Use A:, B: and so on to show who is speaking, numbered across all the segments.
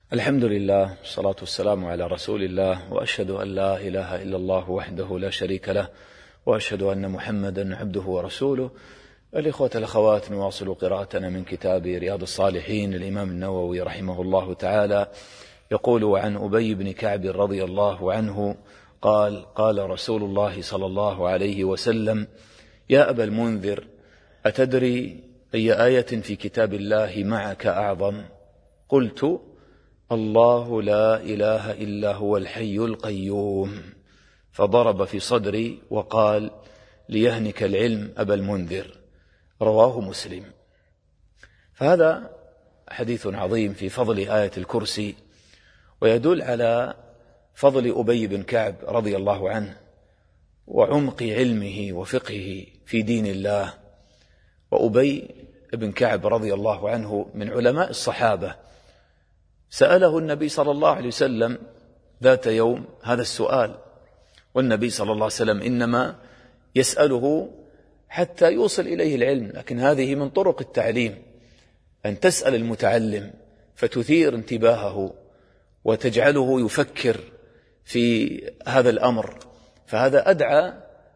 A: الحمد لله والصلاة والسلام على رسول الله، وأشهد أن لا إله إلا الله وحده لا شريك له، وأشهد أن محمدا عبده ورسوله. الإخوة الأخوات، نواصل قراءتنا من كتاب رياض الصالحين الإمام النووي رحمه الله تعالى. يقول عن أبي بن كعب رضي الله عنه قال: قال رسول الله صلى الله عليه وسلم: يا أبا المنذر، أتدري أي آية في كتاب الله معك أعظم؟ قلت: الله لا إله إلا هو الحي القيوم. فضرب في صدري وقال: ليهنك العلم أبا المنذر. رواه مسلم. فهذا حديث عظيم في فضل آية الكرسي، ويدل على فضل أبي بن كعب رضي الله عنه وعمق علمه وفقهه في دين الله. وأبي بن كعب رضي الله عنه من علماء الصحابة. سأله النبي صلى الله عليه وسلم ذات يوم هذا السؤال، والنبي صلى الله عليه وسلم إنما يسأله حتى يوصل إليه العلم، لكن هذه من طرق التعليم، أن تسأل المتعلم فتثير انتباهه وتجعله يفكر في هذا الأمر، فهذا أدعى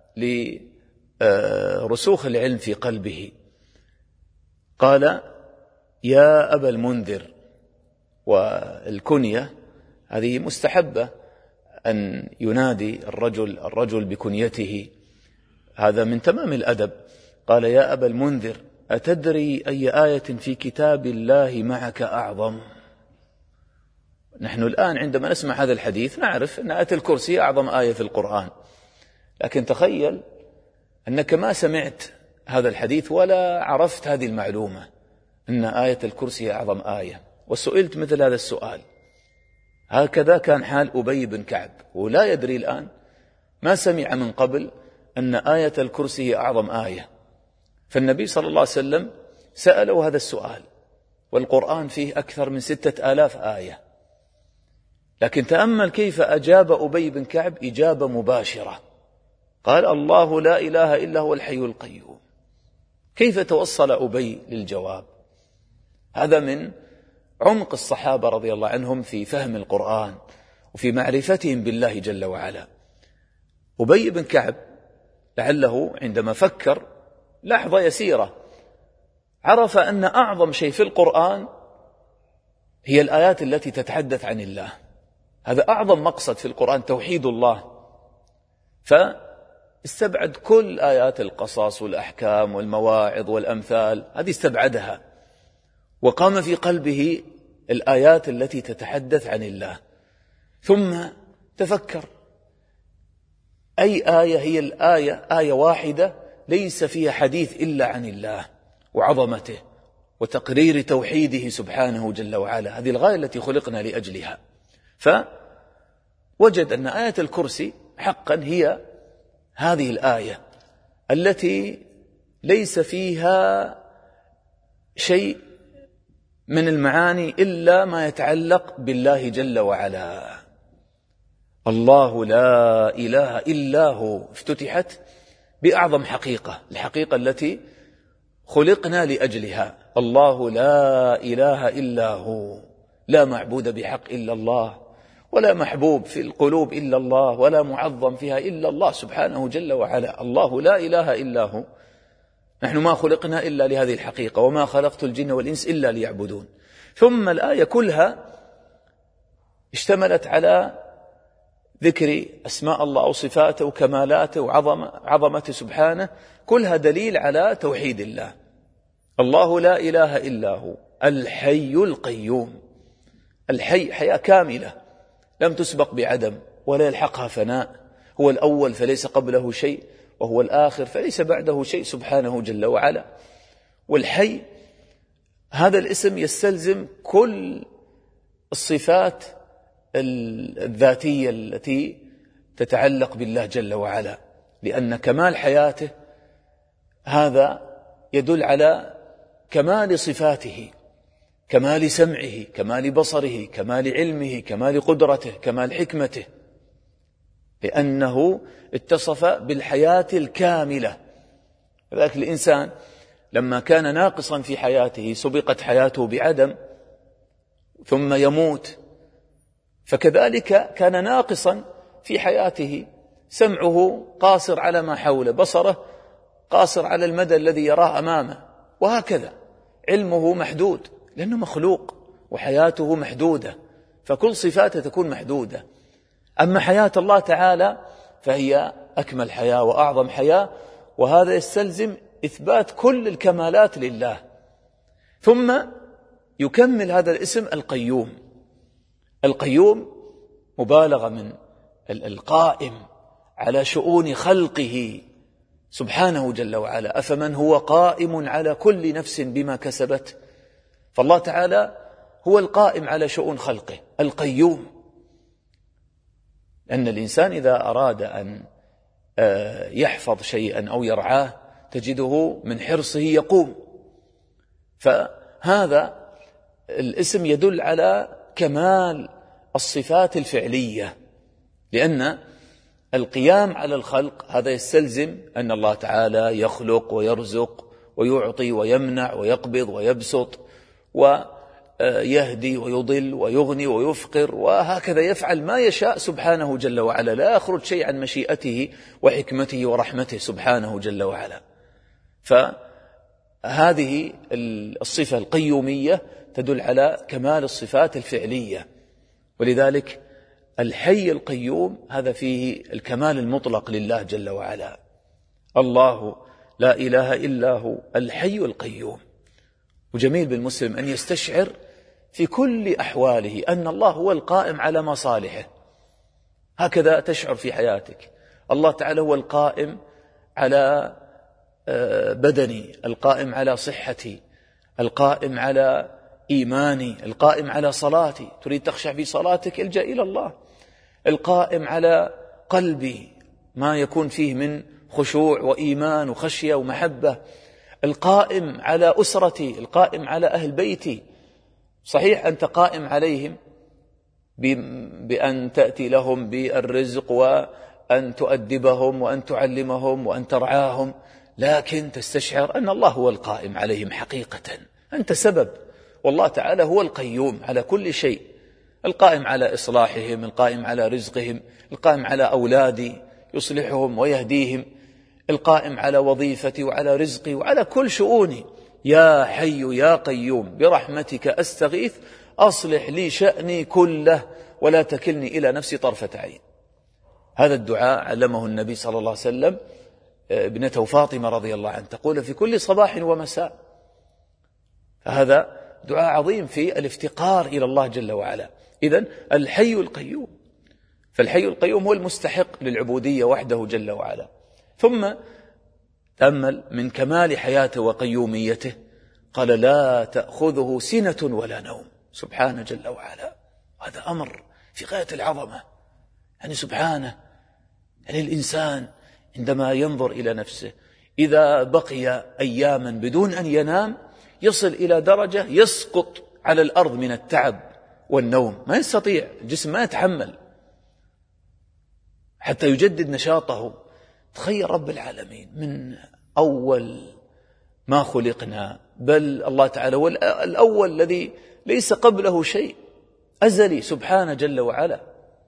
A: لرسوخ العلم في قلبه. قال: يا أبا المنذر. والكنية هذه مستحبة، أن ينادي الرجل بكنيته، هذا من تمام الأدب. قال: يا أبا المنذر، أتدري أي آية في كتاب الله معك أعظم؟ نحن الآن عندما نسمع هذا الحديث نعرف أن آية الكرسي أعظم آية في القرآن، لكن تخيل أنك ما سمعت هذا الحديث ولا عرفت هذه المعلومة، أن آية الكرسي أعظم آية، وسئلت مثل هذا السؤال. هكذا كان حال أبي بن كعب، ولا يدري الآن، ما سمع من قبل أن آية الكرسي هي أعظم آية. فالنبي صلى الله عليه وسلم سأله هذا السؤال، والقرآن فيه أكثر من 6000 آية، لكن تأمل كيف أجاب أبي بن كعب إجابة مباشرة. قال: الله لا إله إلا هو الحي القيوم. كيف توصل أبي للجواب؟ هذا من عمق الصحابة رضي الله عنهم في فهم القرآن وفي معرفتهم بالله جل وعلا. أبي بن كعب لعله عندما فكر لحظة يسيرة عرف أن أعظم شيء في القرآن هي الآيات التي تتحدث عن الله. هذا أعظم مقصد في القرآن، توحيد الله. فاستبعد كل آيات القصص والأحكام والمواعظ والأمثال، هذه استبعدها، وقام في قلبه الآيات التي تتحدث عن الله. ثم تفكر أي آية هي الآية، آية واحدة ليس فيها حديث إلا عن الله وعظمته وتقرير توحيده سبحانه جل وعلا. هذه الغاية التي خلقنا لأجلها. فوجد أن آية الكرسي حقا هي هذه الآية التي ليس فيها شيء من المعاني إلا ما يتعلق بالله جل وعلا. الله لا إله إلا هو افتتحت بأعظم حقيقة، الحقيقة التي خلقنا لأجلها. الله لا إله إلا هو، لا معبود بحق إلا الله، ولا محبوب في القلوب إلا الله، ولا معظم فيها إلا الله سبحانه جل وعلا. الله لا إله إلا هو. نحن ما خلقنا إلا لهذه الحقيقة، وما خلقت الجن والإنس إلا ليعبدون. ثم الآية كلها اشتملت على ذكر أسماء الله وصفاته وكمالاته وعظمته سبحانه، كلها دليل على توحيد الله. الله لا إله إلا هو الحي القيوم. الحي حياة كاملة لم تسبق بعدم ولا يلحقها فناء، هو الأول فليس قبله شيء، وهو الآخر فليس بعده شيء سبحانه جل وعلا. والحي هذا الاسم يستلزم كل الصفات الذاتية التي تتعلق بالله جل وعلا، لأن كمال حياته هذا يدل على كمال صفاته، كمال سمعه، كمال بصره، كمال علمه، كمال قدرته، كمال حكمته، لأنه اتصف بالحياة الكاملة. لذلك الإنسان لما كان ناقصا في حياته سبقت حياته بعدم، ثم يموت فكذلك كان ناقصا في حياته، سمعه قاصر على ما حوله، بصره قاصر على المدى الذي يراه أمامه، وهكذا علمه محدود لأنه مخلوق، وحياته محدودة، فكل صفاته تكون محدودة. أما حياة الله تعالى فهي أكمل حياة وأعظم حياة، وهذا يستلزم إثبات كل الكمالات لله. ثم يكمل هذا الاسم القيوم. القيوم مبالغة من القائم على شؤون خلقه سبحانه جل وعلا. أفمن هو قائم على كل نفس بما كسبت، فالله تعالى هو القائم على شؤون خلقه القيوم. أن الإنسان إذا أراد أن يحفظ شيئا أو يرعاه تجده من حرصه يقوم. فهذا الاسم يدل على كمال الصفات الفعلية، لأن القيام على الخلق هذا يستلزم أن الله تعالى يخلق ويرزق ويعطي ويمنع ويقبض ويبسط ويهدي ويضل ويغني ويفقر، وهكذا يفعل ما يشاء سبحانه جل وعلا، لا يخرج شيء عن مشيئته وحكمته ورحمته سبحانه جل وعلا. فهذه الصفة القيومية تدل على كمال الصفات الفعلية، ولذلك الحي القيوم هذا فيه الكمال المطلق لله جل وعلا. الله لا إله إلا هو الحي القيوم. وجميل بالمسلم أن يستشعر في كل أحواله أن الله هو القائم على مصالحه، هكذا تشعر في حياتك. الله تعالى هو القائم على بدني، القائم على صحتي، القائم على إيماني، القائم على صلاتي. تريد تخشع في صلاتك الجأ إلى الله. القائم على قلبي، ما يكون فيه من خشوع وإيمان وخشية ومحبة. القائم على أسرتي، القائم على أهل بيتي. صحيح أنت قائم عليهم بأن تأتي لهم بالرزق وأن تؤدبهم وأن تعلمهم وأن ترعاهم، لكن تستشعر أن الله هو القائم عليهم حقيقة. أنت سبب، والله تعالى هو القيوم على كل شيء، القائم على إصلاحهم، القائم على رزقهم، القائم على أولادي يصلحهم ويهديهم، القائم على وظيفتي وعلى رزقي وعلى كل شؤوني. يا حي يا قيوم برحمتك أستغيث أصلح لي شأني كله ولا تكلني إلى نفسي طرفة عين. هذا الدعاء علمه النبي صلى الله عليه وسلم ابنته فاطمة رضي الله عنها، تقول في كل صباح ومساء. فهذا دعاء عظيم في الافتقار إلى الله جل وعلا. إذن الحي القيوم، فالحي القيوم هو المستحق للعبودية وحده جل وعلا. ثم تأمل من كمال حياته وقيوميته، قال لا تأخذه سنة ولا نوم سبحانه جل وعلا. هذا أمر في غاية العظمة، يعني سبحانه، يعني الإنسان عندما ينظر إلى نفسه إذا بقي أياما بدون أن ينام يصل إلى درجة يسقط على الأرض من التعب والنوم، ما يستطيع، الجسم ما يتحمل حتى يجدد نشاطه. تخيل رب العالمين من أول ما خلقنا، بل الله تعالى هو الأول الذي ليس قبله شيء، أزلي سبحانه جل وعلا.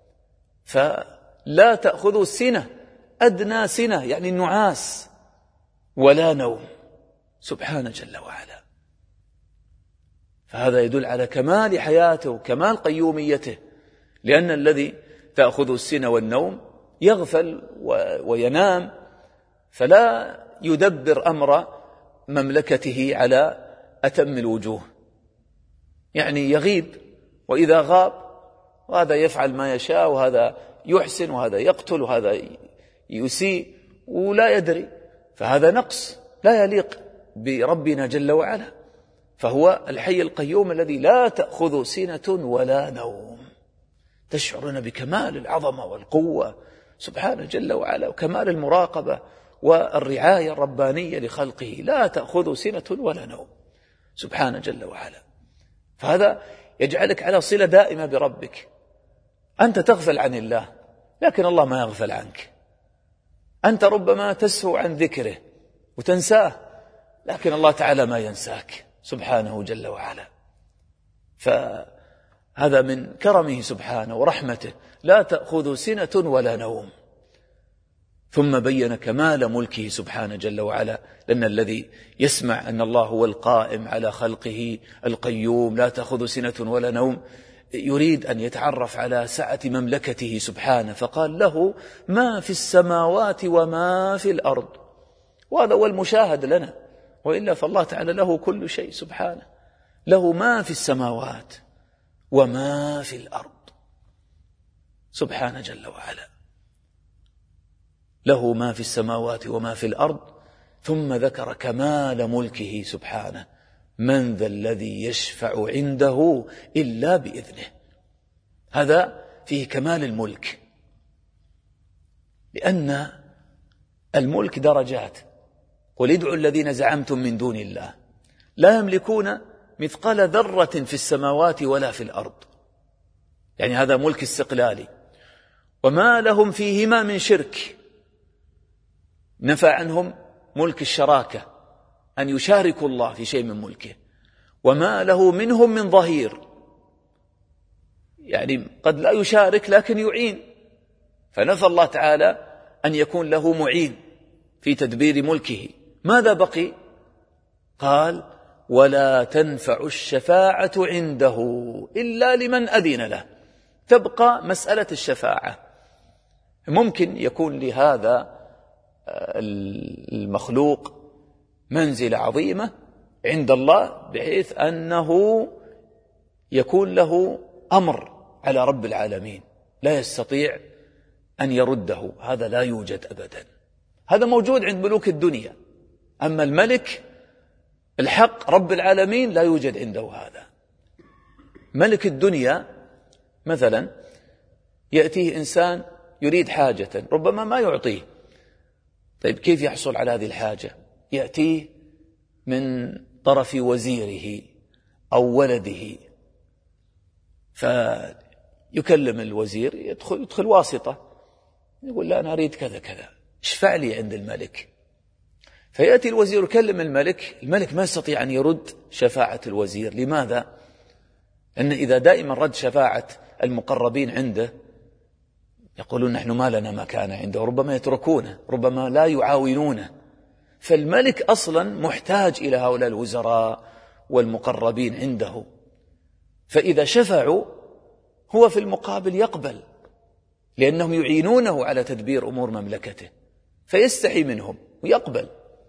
A: فلا تأخذه سنة، أدنى سنة يعني النعاس، ولا نوم سبحانه جل وعلا. فهذا يدل على كمال حياته وكمال قيوميته، لأن الذي تأخذه السنة والنوم يغفل وينام، فلا يدبر أمر مملكته على أتم الوجوه، يعني يغيب، وإذا غاب وهذا يفعل ما يشاء، وهذا يحسن وهذا يقتل وهذا يسيء ولا يدري، فهذا نقص لا يليق بربنا جل وعلا. فهو الحي القيوم الذي لا تأخذ سنة ولا نوم. تشعرون بكمال العظمة والقوة سبحانه جل وعلا، وكمال المراقبة والرعاية الربانية لخلقه. لا تأخذ سنة ولا نوم سبحانه جل وعلا. فهذا يجعلك على صلة دائمة بربك. أنت تغفل عن الله، لكن الله ما يغفل عنك. أنت ربما تسهو عن ذكره وتنساه، لكن الله تعالى ما ينساك سبحانه جل وعلا. هذا من كرمه سبحانه ورحمته، لا تأخذ سنة ولا نوم. ثم بين كمال ملكه سبحانه جل وعلا، لأن الذي يسمع أن الله هو القائم على خلقه القيوم لا تأخذ سنة ولا نوم يريد أن يتعرف على سعة مملكته سبحانه، فقال له ما في السماوات وما في الأرض، وهذا هو المشاهد لنا، وإلا فالله تعالى له كل شيء سبحانه، له ما في السماوات وما في الأرض سبحانه جل وعلا، له ما في السماوات وما في الأرض. ثم ذكر كمال ملكه سبحانه، من ذا الذي يشفع عنده إلا بإذنه. هذا فيه كمال الملك، لأن الملك درجات. قل ادعوا الذين زعمتم من دون الله لا يملكون مثقال ذرة في السماوات ولا في الأرض، يعني هذا ملك استقلالي، وما لهم فيهما من شرك، نفى عنهم ملك الشراكة أن يشاركوا الله في شيء من ملكه، وما له منهم من ظهير، يعني قد لا يشارك لكن يعين، فنفى الله تعالى أن يكون له معين في تدبير ملكه. ماذا بقي؟ قال ولا تنفع الشفاعة عنده إلا لمن أذن له. تبقى مسألة الشفاعة، ممكن يكون لهذا المخلوق منزلة عظيمة عند الله بحيث أنه يكون له أمر على رب العالمين لا يستطيع أن يرده، هذا لا يوجد أبدا، هذا موجود عند ملوك الدنيا، أما الملك الحق رب العالمين لا يوجد عنده هذا. ملك الدنيا مثلا يأتيه إنسان يريد حاجة ربما ما يعطيه، طيب كيف يحصل على هذه الحاجة؟ يأتيه من طرف وزيره أو ولده، فيكلم الوزير، يدخل واسطة، يقول لا أنا أريد كذا كذا، اشفع لي عند الملك. فيأتي الوزير يكلم الملك، الملك ما يستطيع أن يرد شفاعة الوزير. لماذا؟ لأن إذا دائما رد شفاعة المقربين عنده يقولون نحن ما لنا مكان عنده، ربما يتركونه، ربما لا يعاونونه. فالملك أصلا محتاج إلى هؤلاء الوزراء والمقربين عنده، فإذا شفعوا هو في المقابل يقبل، لأنهم يعينونه على تدبير أمور مملكته، فيستحي منهم ويقبل.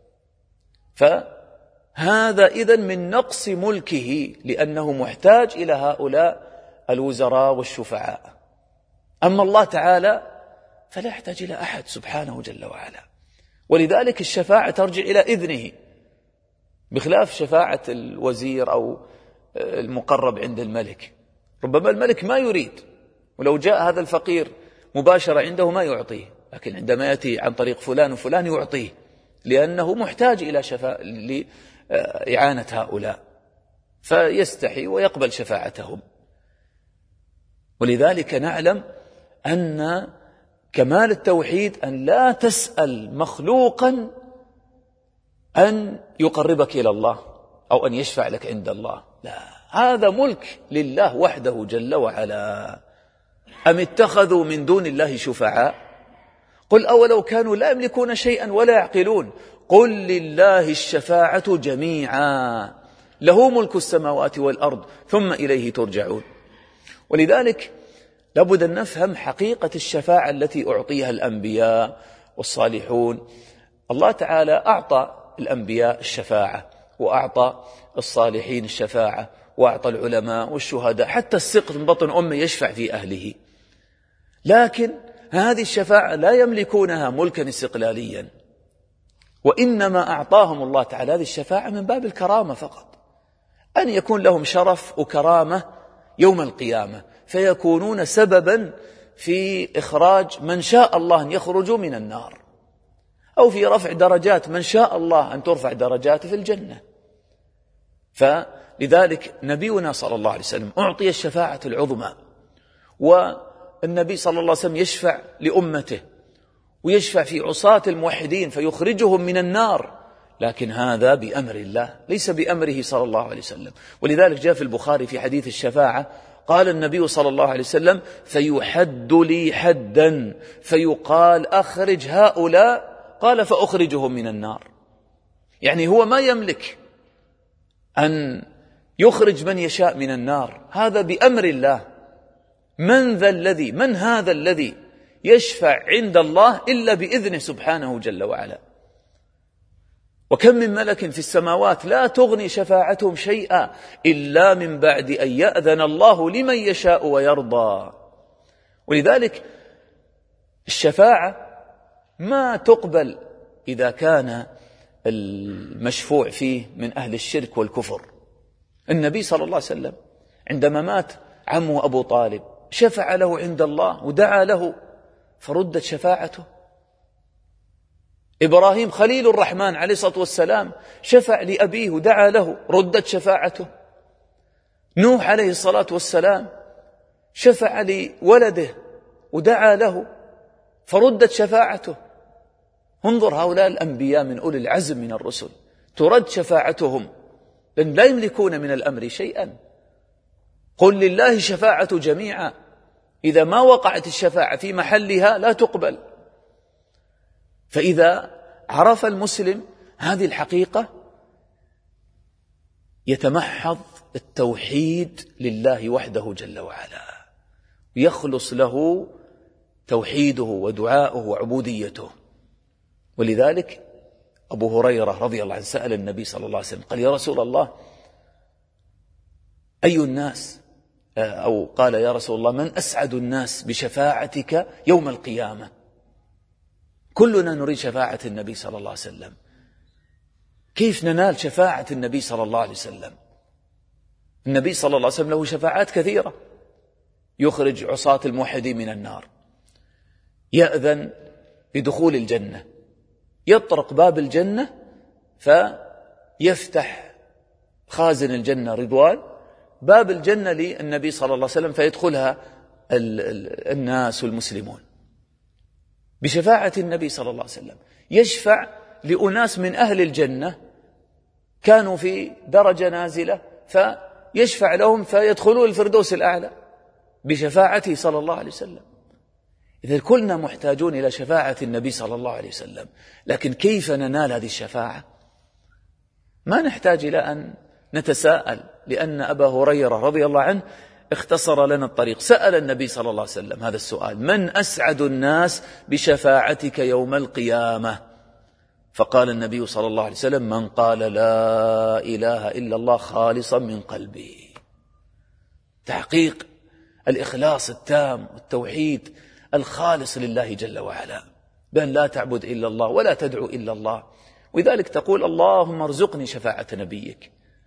A: فهذا إذن من نقص ملكه، لأنه محتاج إلى هؤلاء الوزراء والشفعاء. أما الله تعالى فلا يحتاج إلى أحد سبحانه جل وعلا، ولذلك الشفاعة ترجع إلى إذنه، بخلاف شفاعة الوزير أو المقرب عند الملك، ربما الملك ما يريد، ولو جاء هذا الفقير مباشرة عنده ما يعطيه، لكن عندما يأتي عن طريق فلان وفلان يعطيه، لأنه محتاج إلى لإعانة هؤلاء، فيستحي ويقبل شفاعتهم. ولذلك نعلم أن كمال التوحيد أن لا تسأل مخلوقا أن يقربك إلى الله أو أن يشفع لك عند الله، لا، هذا ملك لله وحده جل وعلا. أم اتخذوا من دون الله شفعاء قل أولو كانوا لا يملكون شيئا ولا يعقلون قل لله الشفاعة جميعا له ملك السماوات والأرض ثم إليه ترجعون. ولذلك لابد أن نفهم حقيقة الشفاعة التي أعطيها الأنبياء والصالحون. الله تعالى أعطى الأنبياء الشفاعة، وأعطى الصالحين الشفاعة، وأعطى العلماء والشهداء، حتى السقط من بطن أمه يشفع في أهله. لكن هذه الشفاعة لا يملكونها ملكا استقلاليا، وإنما أعطاهم الله تعالى هذه الشفاعة من باب الكرامة فقط، أن يكون لهم شرف وكرامة يوم القيامة، فيكونون سببا في إخراج من شاء الله أن يخرجوا من النار، أو في رفع درجات من شاء الله أن ترفع درجاته في الجنة. فلذلك نبينا صلى الله عليه وسلم أعطي الشفاعة العظمى، والنبي صلى الله عليه وسلم يشفع لأمته ويشفع في عصاة الموحدين فيخرجهم من النار، لكن هذا بأمر الله ليس بأمره صلى الله عليه وسلم. ولذلك جاء في البخاري في حديث الشفاعة قال النبي صلى الله عليه وسلم: فيحد لي حدا فيقال: أخرج هؤلاء. قال: فأخرجهم من النار. يعني هو ما يملك أن يخرج من يشاء من النار، هذا بأمر الله. من هذا الذي يشفع عند الله إلا بإذنه سبحانه جل وعلا؟ وكم من ملك في السماوات لا تغني شفاعتهم شيئا إلا من بعد أن يأذن الله لمن يشاء ويرضى. ولذلك الشفاعة ما تقبل إذا كان المشفوع فيه من أهل الشرك والكفر. النبي صلى الله عليه وسلم عندما مات عمه أبو طالب شفع له عند الله ودعا له فردت شفاعته. إبراهيم خليل الرحمن عليه الصلاة والسلام شفع لأبيه ودعا له، ردت شفاعته. نوح عليه الصلاة والسلام شفع لولده ودعا له فردت شفاعته. انظر هؤلاء الأنبياء من أولي العزم من الرسل ترد شفاعتهم لأن لا يملكون من الأمر شيئا. قل لله شفاعة جميعا، إذا ما وقعت الشفاعة في محلها لا تقبل. فإذا عرف المسلم هذه الحقيقة يتمحض التوحيد لله وحده جل وعلا، يخلص له توحيده ودعاؤه وعبوديته. ولذلك أبو هريرة رضي الله عنه سأل النبي صلى الله عليه وسلم قال: يا رسول الله، أي الناس، أو قال: يا رسول الله، من أسعد الناس بشفاعتك يوم القيامة؟ كلنا نريد شفاعة النبي صلى الله عليه وسلم. كيف ننال شفاعة النبي صلى الله عليه وسلم؟ النبي صلى الله عليه وسلم له شفاعات كثيرة، يخرج عصاة الموحدين من النار، يأذن بدخول الجنة، يطرق باب الجنة فيفتح خازن الجنة رضوان باب الجنة للنبي صلى الله عليه وسلم فيدخلها الناس والمسلمون بشفاعة النبي صلى الله عليه وسلم. يشفع لأناس من أهل الجنة كانوا في درجة نازلة فيشفع لهم فيدخلون الفردوس الأعلى بشفاعته صلى الله عليه وسلم. إذا كلنا محتاجون إلى شفاعة النبي صلى الله عليه وسلم، لكن كيف ننال هذه الشفاعة؟ ما نحتاج إلى أن نتساءل، لأن أبا هريرة رضي الله عنه اختصر لنا الطريق. سأل النبي صلى الله عليه وسلم هذا السؤال: من أسعد الناس بشفاعتك يوم القيامة؟ فقال النبي صلى الله عليه وسلم: من قال لا إله إلا الله خالصا من قلبه. تحقيق الإخلاص التام والتوحيد الخالص لله جل وعلا، بأن لا تعبد إلا الله ولا تدعو إلا الله. ولذلك تقول: اللهم ارزقني شفاعة نبيك.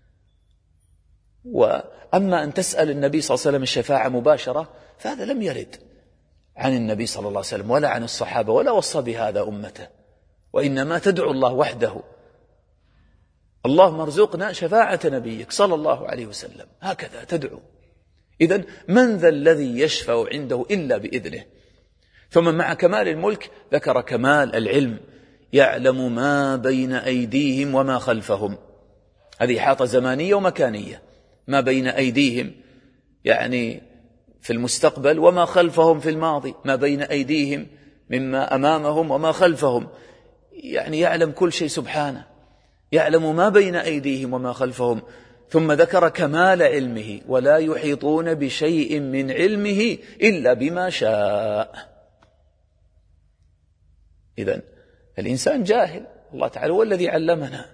A: وأما أن تسأل النبي صلى الله عليه وسلم الشفاعة مباشرة فهذا لم يرد عن النبي صلى الله عليه وسلم ولا عن الصحابة، ولا وصى بهذا أمته، وإنما تدعو الله وحده: اللهم ارزقنا شفاعة نبيك صلى الله عليه وسلم، هكذا تدعو. إذن من ذا الذي يشفع عنده إلا بإذنه؟ ثم مع كمال الملك ذكر كمال العلم: يعلم ما بين أيديهم وما خلفهم. هذه إحاطة زمانية ومكانية، ما بين أيديهم يعني في المستقبل، وما خلفهم في الماضي، ما بين أيديهم مما أمامهم وما خلفهم، يعني يعلم كل شيء سبحانه، يعلم ما بين أيديهم وما خلفهم. ثم ذكر كمال علمه: ولا يحيطون بشيء من علمه إلا بما شاء. إذن الإنسان جاهل، الله تعالى هو الذي علمنا،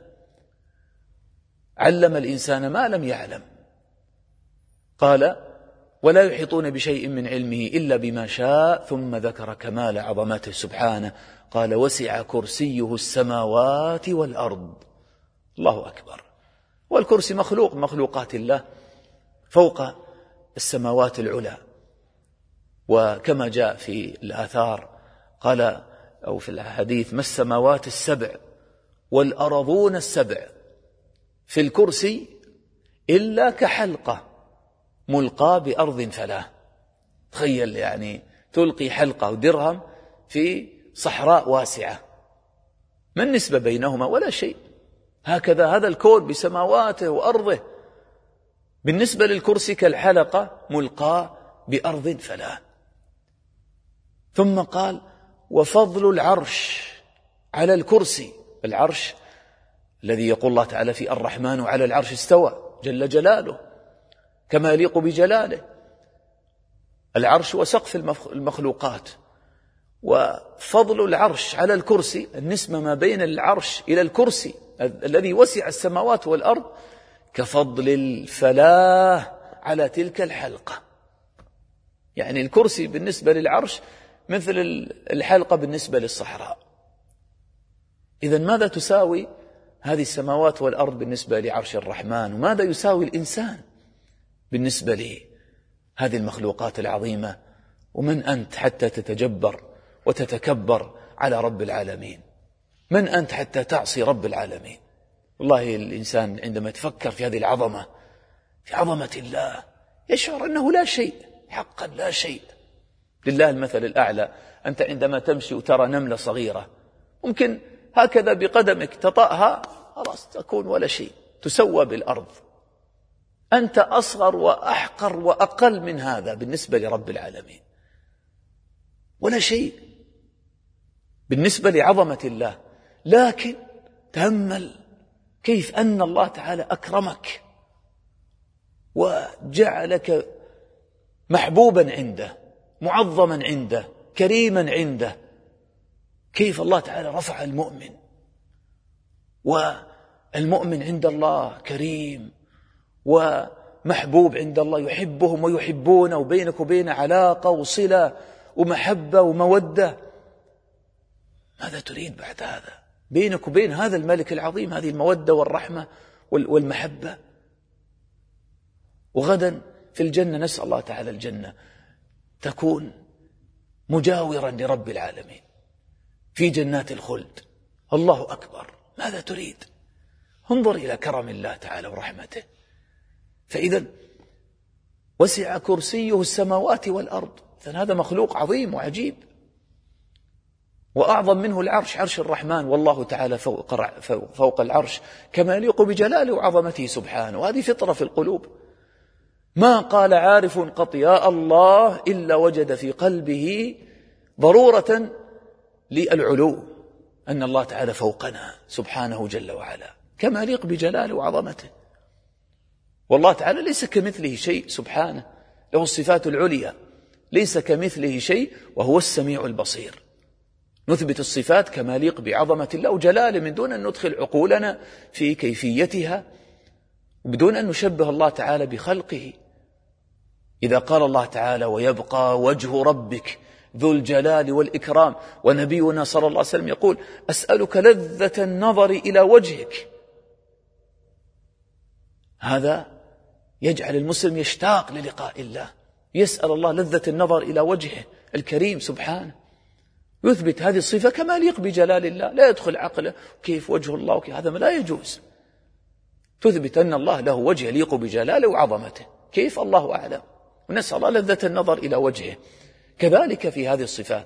A: علم الإنسان ما لم يعلم. قال: ولا يحيطون بشيء من علمه إلا بما شاء. ثم ذكر كمال عظمته سبحانه، قال: وسع كرسيه السماوات والأرض. الله أكبر. والكرسي مخلوق مخلوقات الله فوق السماوات العلى. وكما جاء في الآثار قال، أو في الحديث: ما السماوات السبع والأرضون السبع في الكرسي إلا كحلقة ملقى بأرض فلاة. تخيل يعني تلقي حلقة ودرهم في صحراء واسعة، ما النسبة بينهما؟ ولا شيء. هكذا هذا الكون بسماواته وأرضه بالنسبة للكرسي كالحلقة ملقاه بأرض فلا. ثم قال وفضل العرش على الكرسي. العرش الذي يقول الله تعالى في الرحمن على العرش استوى جل جلاله كما يليق بجلاله. العرش وسقف المخلوقات، وفضل العرش على الكرسي النسبة ما بين العرش إلى الكرسي الذي وسع السماوات والأرض كفضل الفلاة على تلك الحلقة. يعني الكرسي بالنسبة للعرش مثل الحلقة بالنسبة للصحراء. إذن ماذا تساوي هذه السماوات والأرض بالنسبة لعرش الرحمن؟ وماذا يساوي الإنسان بالنسبة لهذه المخلوقات العظيمة؟ ومن أنت حتى تتجبر وتتكبر على رب العالمين؟ من أنت حتى تعصي رب العالمين؟ والله الإنسان عندما يتفكر في هذه العظمة، في عظمة الله، يشعر أنه لا شيء، حقا لا شيء. لله المثل الأعلى. أنت عندما تمشي وترى نملة صغيرة ممكن هكذا بقدمك تطأها خلاص تكون ولا شيء، تسوى بالأرض. أنت أصغر وأحقر وأقل من هذا بالنسبة لرب العالمين، ولا شيء بالنسبة لعظمة الله. لكن تأمل كيف أن الله تعالى أكرمك وجعلك محبوبا عنده، معظما عنده، كريما عنده. كيف الله تعالى رفع المؤمن، والمؤمن عند الله كريم ومحبوب عند الله، يحبهم ويحبونه، وبينك وبينه علاقة وصلة ومحبة ومودة. ماذا تريد بعد هذا؟ بينك وبين هذا الملك العظيم هذه المودة والرحمة والمحبة. وغدا في الجنة نسأل الله تعالى الجنة تكون مجاورا لرب العالمين في جنات الخلد. الله أكبر، ماذا تريد؟ انظر إلى كرم الله تعالى ورحمته. فإذا وسع كرسيه السماوات والأرض، هذا مخلوق عظيم وعجيب. وأعظم منه العرش، عرش الرحمن، والله تعالى فوق العرش كما يليق بجلاله وعظمته سبحانه. وهذه فطرة في القلوب. ما قال عارف قط يا الله إلا وجد في قلبه ضرورة للعلو، أن الله تعالى فوقنا سبحانه جل وعلا كما يليق بجلاله وعظمته. والله تعالى ليس كمثله شيء سبحانه، له الصفات العليا، ليس كمثله شيء وهو السميع البصير. نثبت الصفات كما يليق بعظمة الله وجلاله من دون أن ندخل عقولنا في كيفيتها، وبدون أن نشبه الله تعالى بخلقه. إذا قال الله تعالى ويبقى وجه ربك ذو الجلال والإكرام، ونبينا صلى الله عليه وسلم يقول أسألك لذة النظر إلى وجهك، هذا يجعل المسلم يشتاق للقاء الله، يسأل الله لذة النظر إلى وجهه الكريم سبحانه. يثبت هذه الصفة كما يليق بجلال الله، لا يدخل عقله كيف وجه الله وكيف، هذا لا يجوز. تثبت أن الله له وجه يليق بجلاله وعظمته، كيف الله أعلم، ونسأل الله لذة النظر إلى وجهه. كذلك في هذه الصفات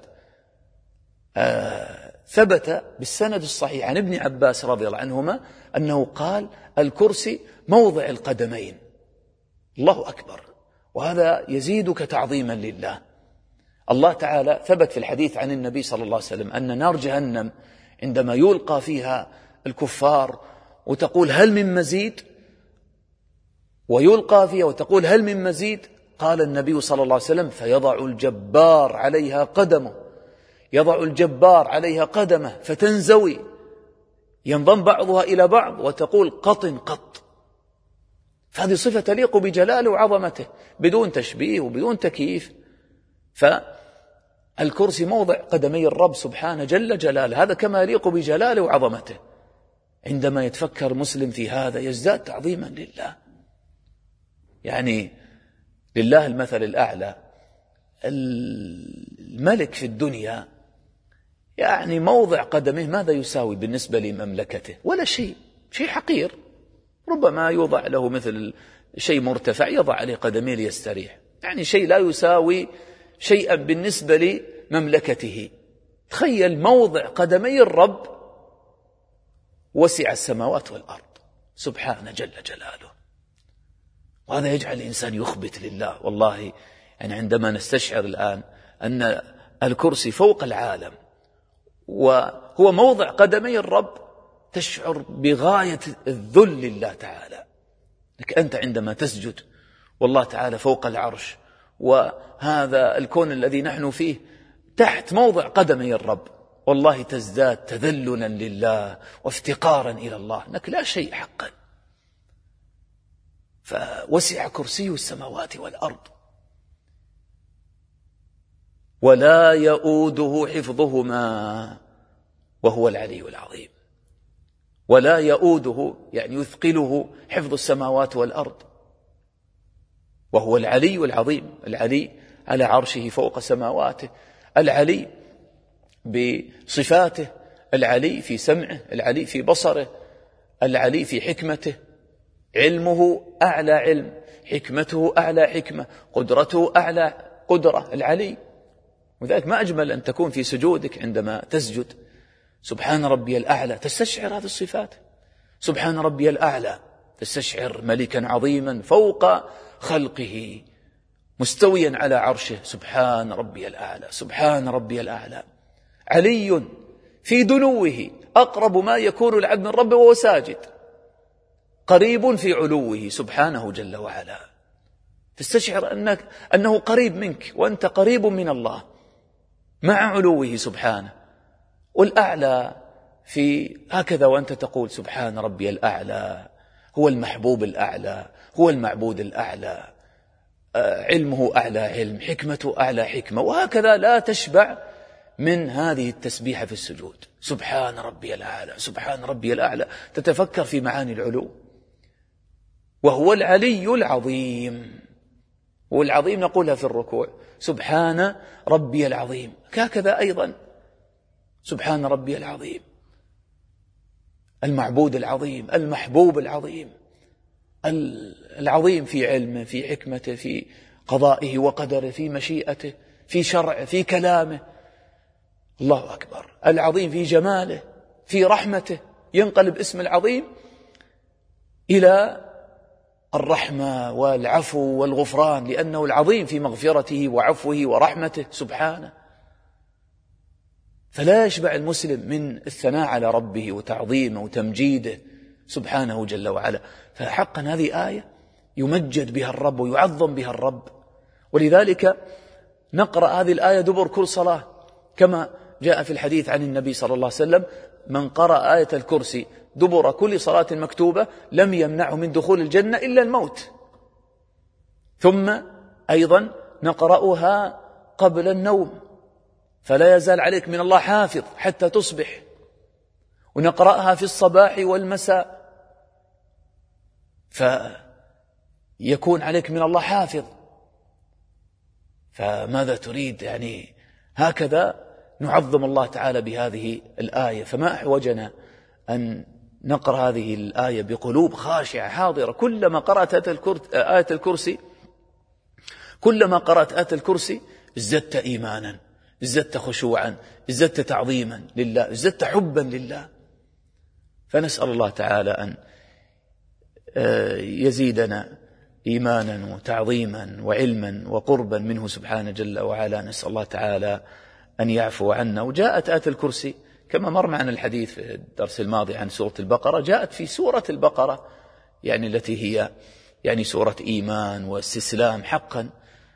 A: ثبت بالسند الصحيح عن ابن عباس رضي الله عنهما أنه قال الكرسي موضع القدمين. الله أكبر، وهذا يزيدك تعظيما لله. الله تعالى ثبت في الحديث عن النبي صلى الله عليه وسلم أن نار جهنم عندما يلقى فيها الكفار وتقول هل من مزيد، ويلقى فيها وتقول هل من مزيد، قال النبي صلى الله عليه وسلم فيضع الجبار عليها قدمه، يضع الجبار عليها قدمه فتنزوي، ينضم بعضها إلى بعض وتقول قط قط. فهذه صفة تليق بجلاله وعظمته بدون تشبيه وبدون تكييف. فالكرسي موضع قدمي الرب سبحانه جل جلاله، هذا كما يليق بجلاله وعظمته. عندما يتفكر مسلم في هذا يزداد تعظيما لله. يعني لله المثل الأعلى. الملك في الدنيا يعني موضع قدمه ماذا يساوي بالنسبة لمملكته؟ ولا شيء، شيء حقير. ربما يوضع له مثل شيء مرتفع يضع عليه قدميه ليستريح، يعني شيء لا يساوي شيئا بالنسبة لمملكته. تخيل موضع قدمي الرب وسع السماوات والأرض سبحانه جل جلاله. وهذا يجعل الإنسان يخبت لله. والله يعني عندما نستشعر الآن أن الكرسي فوق العالم وهو موضع قدمي الرب، تشعر بغاية الذل لله تعالى. لك أنت عندما تسجد والله تعالى فوق العرش، وهذا الكون الذي نحن فيه تحت موضع قدمي الرب، والله تزداد تذللا لله وافتقارا إلى الله، أنك لا شيء حقا. فوسع كرسي السماوات والأرض ولا يؤوده حفظهما وهو العلي العظيم. ولا يؤوده يعني يثقله حفظ السماوات والأرض، وهو العلي العظيم. العلي على عرشه فوق سماواته، العلي بصفاته، العلي في سمعه، العلي في بصره، العلي في حكمته. علمه أعلى علم، حكمته أعلى حكمة، قدرته أعلى قدرة، العلي. وذلك ما أجمل أن تكون في سجودك عندما تسجد سبحان ربي الأعلى، تستشعر هذه الصفات. سبحان ربي الأعلى، تستشعر ملكا عظيما فوق خلقه مستويا على عرشه. سبحان ربي الأعلى، سبحان ربي الأعلى. علي في دنوه، أقرب ما يكون العبد من ربه وهو ساجد، قريب في علوه سبحانه جل وعلا. تستشعر أنه قريب منك وأنت قريب من الله مع علوه سبحانه. والأعلى في هكذا، وأنت تقول سبحان ربي الأعلى، هو المحبوب الأعلى، هو المعبود الأعلى، علمه أعلى علم، حكمته أعلى حكمة، وهكذا لا تشبع من هذه التسبيحة في السجود. سبحان ربي الأعلى، سبحان ربي الأعلى، تتفكر في معاني العلو. وهو العلي العظيم، والعظيم نقولها في الركوع سبحان ربي العظيم، هكذا أيضا سبحان ربي العظيم، المعبود العظيم، المحبوب العظيم، العظيم في علمه، في حكمته، في قضائه وقدره، في مشيئته، في شرعه، في كلامه. الله أكبر. العظيم في جماله، في رحمته. ينقلب اسم العظيم إلى الرحمة والعفو والغفران، لأنه العظيم في مغفرته وعفوه ورحمته سبحانه. فلا يشبع المسلم من الثناء على ربه وتعظيمه وتمجيده سبحانه جل وعلا. فحقا هذه آية يمجد بها الرب ويعظم بها الرب. ولذلك نقرأ هذه الآية دبر كل صلاة، كما جاء في الحديث عن النبي صلى الله عليه وسلم: من قرأ آية الكرسي دبر كل صلاة مكتوبة لم يمنعه من دخول الجنة إلا الموت. ثم أيضا نقرأها قبل النوم، فلا يزال عليك من الله حافظ حتى تصبح. ونقرأها في الصباح والمساء، فيكون عليك من الله حافظ. فماذا تريد؟ يعني هكذا نعظم الله تعالى بهذه الآية. فما أحوجنا أن نقرأ هذه الآية بقلوب خاشعة حاضرة. كلما قرأت آية الكرسي، كلما قرأت آية الكرسي ازددت إيمانا، ازددت خشوعا، ازددت تعظيما لله، ازددت حبا لله. فنسأل الله تعالى أن يزيدنا إيمانا وتعظيما وعلما وقربا منه سبحانه جل وعلا. نسأل الله تعالى أن يعفو عنا. وجاءت آية الكرسي كما مر معنا الحديث في الدرس الماضي عن سورة البقرة، جاءت في سورة البقرة، يعني التي هي يعني سورة إيمان واستسلام حقا.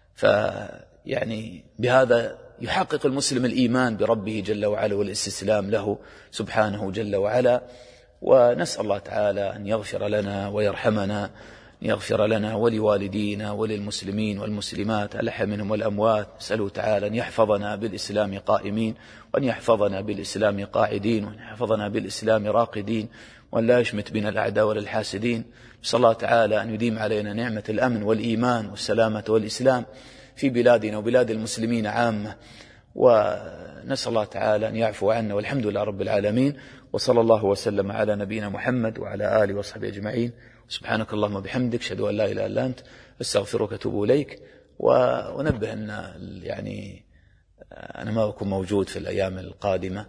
A: فيعني بهذا يحقق المسلم الإيمان بربه جل وعلا والاستسلام له سبحانه جل وعلا. ونسأل الله تعالى أن يغفر لنا ويرحمنا، أن يغفر لنا ولوالدينا وللمسلمين والمسلمات الأحياء منهم والأموات. نسأله تعالى أن يحفظنا بالإسلام قائمين، وأن يحفظنا بالإسلام قاعدين، وأن يحفظنا بالإسلام راقدين، وأن لا يشمت بنا الأعداء ولا الحاسدين. نسأل الله تعالى أن يديم علينا نعمة الأمن والإيمان والسلامة والإسلام في بلادنا وبلاد المسلمين عامة. ونسأل الله تعالى أن يعفو عنا، والحمد لله رب العالمين. وصلى الله وسلم على نبينا محمد وعلى آله وصحبه أجمعين. سبحانك اللهم وبحمدك، أشهد أن لا إله إلا أنت، أستغفرك وأتوب إليك. وأنبه أن يعني أنا ما أكون موجود في الأيام القادمة،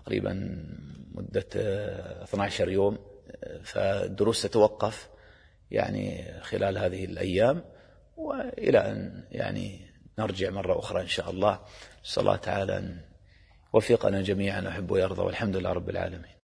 A: تقريبا مدة 12 يوم، فالدروس تتوقف يعني خلال هذه الأيام، وإلى أن يعني نرجع مرة أخرى إن شاء الله. صلى الله تعالى أن وفقنا جميعا، أحب ويرضى، والحمد لله رب العالمين.